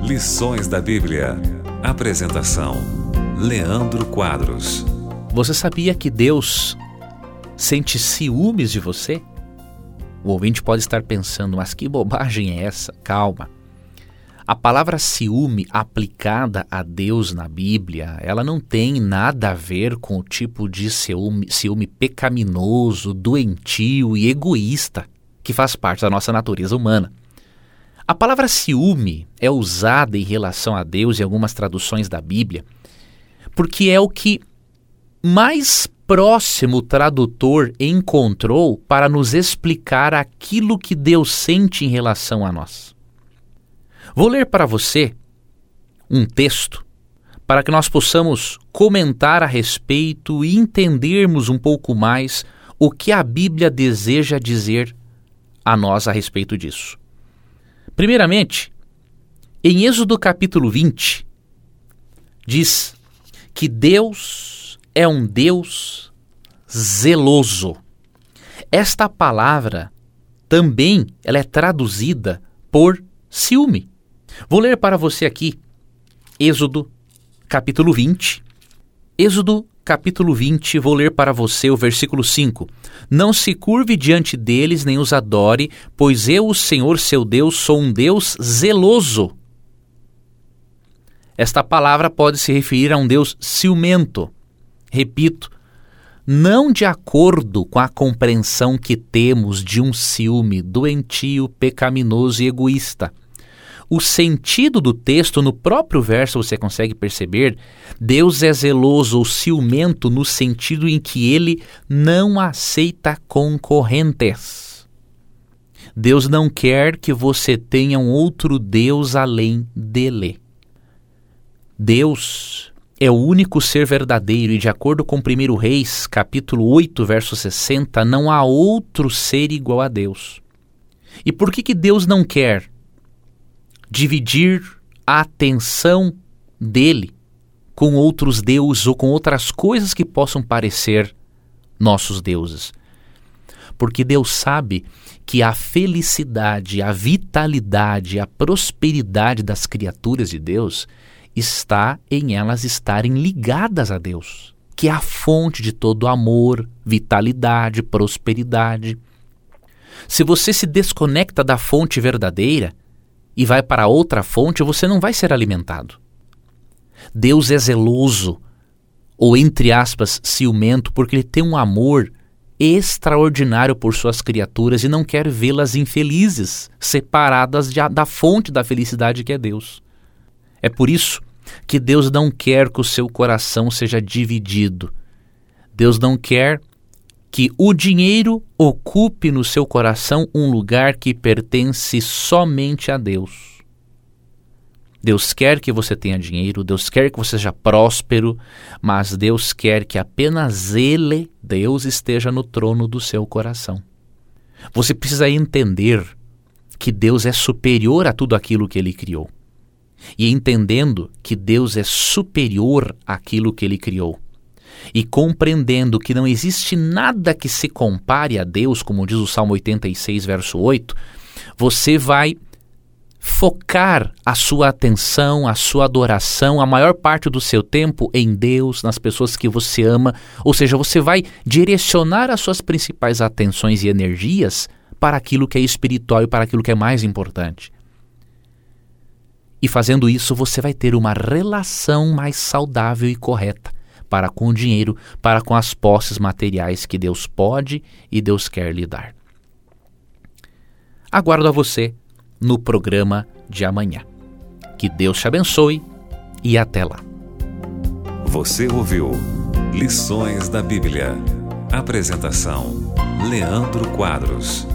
Lições da Bíblia. Apresentação: Leandro Quadros. Você sabia que Deus sente ciúmes de você? O ouvinte pode estar pensando, mas que bobagem é essa? Calma. A palavra ciúme aplicada a Deus na Bíblia, ela não tem nada a ver com o tipo de ciúme pecaminoso, doentio e egoísta que faz parte da nossa natureza humana. A palavra ciúme é usada em relação a Deus em algumas traduções da Bíblia, porque é o que mais próximo o tradutor encontrou para nos explicar aquilo que Deus sente em relação a nós. Vou ler para você um texto para que nós possamos comentar a respeito e entendermos um pouco mais o que a Bíblia deseja dizer a nós a respeito disso. Primeiramente, em Êxodo capítulo 20, diz que Deus é um Deus zeloso. Esta palavra também ela é traduzida por ciúme. Vou ler para você aqui Êxodo capítulo 20. Êxodo capítulo 20, vou ler para você o versículo 5. Não se curve diante deles, nem os adore, pois eu, o Senhor seu Deus, sou um Deus zeloso. Esta palavra pode se referir a um Deus ciumento. Repito, não de acordo com a compreensão que temos de um ciúme doentio, pecaminoso e egoísta. O sentido do texto, no próprio verso você consegue perceber, Deus é zeloso ou ciumento no sentido em que ele não aceita concorrentes. Deus não quer que você tenha um outro Deus além dele. Deus é o único ser verdadeiro e de acordo com 1 Reis, capítulo 8, verso 60, não há outro ser igual a Deus. E por que Deus não quer dividir a atenção dele com outros deuses ou com outras coisas que possam parecer nossos deuses? Porque Deus sabe que a felicidade, a vitalidade, a prosperidade das criaturas de Deus está em elas estarem ligadas a Deus, que é a fonte de todo amor, vitalidade, prosperidade. Se você se desconecta da fonte verdadeira e vai para outra fonte, você não vai ser alimentado. Deus é zeloso, ou entre aspas, ciumento, porque ele tem um amor extraordinário por suas criaturas e não quer vê-las infelizes, separadas da fonte da felicidade que é Deus. É por isso que Deus não quer que o seu coração seja dividido. Deus não quer que o dinheiro ocupe no seu coração um lugar que pertence somente a Deus. Deus quer que você tenha dinheiro, Deus quer que você seja próspero, mas Deus quer que apenas Ele, Deus, esteja no trono do seu coração. Você precisa entender que Deus é superior a tudo aquilo que Ele criou. E entendendo que Deus é superior àquilo que Ele criou, e compreendendo que não existe nada que se compare a Deus, como diz o Salmo 86, verso 8, você vai focar a sua atenção, a sua adoração, a maior parte do seu tempo em Deus, nas pessoas que você ama, ou seja, você vai direcionar as suas principais atenções e energias para aquilo que é espiritual e para aquilo que é mais importante. E fazendo isso, você vai ter uma relação mais saudável e correta para com o dinheiro, para com as posses materiais que Deus pode e Deus quer lhe dar. Aguardo a você no programa de amanhã. Que Deus te abençoe e até lá. Você ouviu Lições da Bíblia. Apresentação: Leandro Quadros.